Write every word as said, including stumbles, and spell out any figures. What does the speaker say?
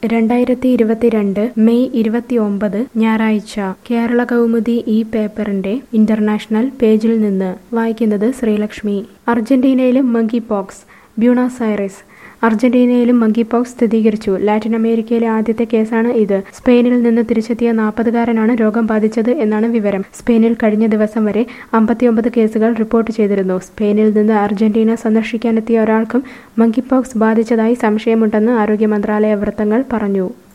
രണ്ടായിരത്തി ഇരുപത്തിരണ്ട് മെയ് ഇരുപത്തിയൊമ്പത് ഞായറാഴ്ച കേരള കൗമുദി ഈ പേപ്പറിന്റെ ഇന്റർനാഷണൽ പേജിൽ നിന്ന് വായിക്കുന്നത് ശ്രീലക്ഷ്മി. അർജന്റീനയിലും മങ്കി പോക്സ്. Buenos Aires. അർജന്റീനയിലും മങ്കി പോക്സ് സ്ഥിരീകരിച്ചു. ലാറ്റിൻ അമേരിക്കയിലെ ആദ്യത്തെ കേസാണ് ഇത്. സ്പെയിനിൽ നിന്ന് തിരിച്ചെത്തിയ നാൽപ്പതുകാരനാണ് രോഗം ബാധിച്ചത് എന്നാണ് വിവരം. സ്പെയിനിൽ കഴിഞ്ഞ ദിവസം വരെ അമ്പത്തിയൊമ്പത് കേസുകൾ റിപ്പോർട്ട് ചെയ്തിരുന്നു. സ്പെയിനിൽ നിന്ന് അർജന്റീന സന്ദർശിക്കാനെത്തിയ ഒരാൾക്കും മങ്കി പോക്സ് ബാധിച്ചതായി സംശയമുണ്ടെന്ന് ആരോഗ്യ മന്ത്രാലയ വൃത്തങ്ങൾ പറഞ്ഞു.